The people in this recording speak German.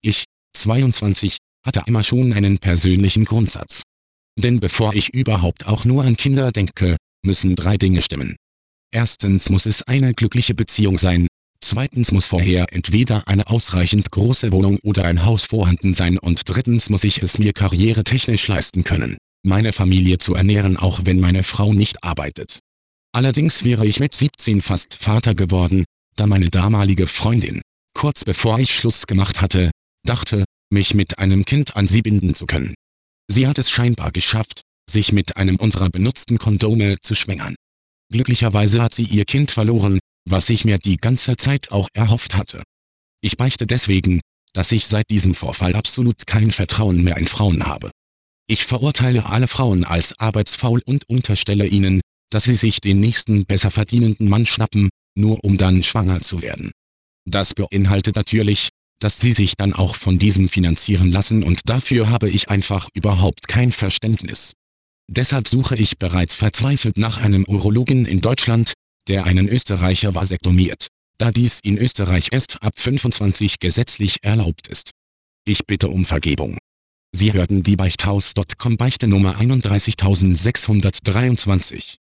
Ich, 22, hatte immer schon einen persönlichen Grundsatz. Denn bevor ich überhaupt auch nur an Kinder denke, müssen 3 Dinge stimmen. Erstens muss es eine glückliche Beziehung sein, zweitens muss vorher entweder eine ausreichend große Wohnung oder ein Haus vorhanden sein und drittens muss ich es mir karrieretechnisch leisten können, meine Familie zu ernähren, auch wenn meine Frau nicht arbeitet. Allerdings wäre ich mit 17 fast Vater geworden, da meine damalige Freundin, kurz bevor ich Schluss gemacht hatte, dachte, mich mit einem Kind an sie binden zu können. Sie hat es scheinbar geschafft, sich mit einem unserer benutzten Kondome zu schwängern. Glücklicherweise hat sie ihr Kind verloren, was ich mir die ganze Zeit auch erhofft hatte. Ich beichte deswegen, dass ich seit diesem Vorfall absolut kein Vertrauen mehr in Frauen habe. Ich verurteile alle Frauen als arbeitsfaul und unterstelle ihnen, dass sie sich den nächsten besser verdienenden Mann schnappen, nur um dann schwanger zu werden. Das beinhaltet natürlich, dass sie sich dann auch von diesem finanzieren lassen und dafür habe ich einfach überhaupt kein Verständnis. Deshalb suche ich bereits verzweifelt nach einem Urologen in Deutschland, der einen Österreicher vasektomiert, da dies in Österreich erst ab 25 gesetzlich erlaubt ist. Ich bitte um Vergebung. Sie hörten die Beichthaus.com Beichte Nummer 31623.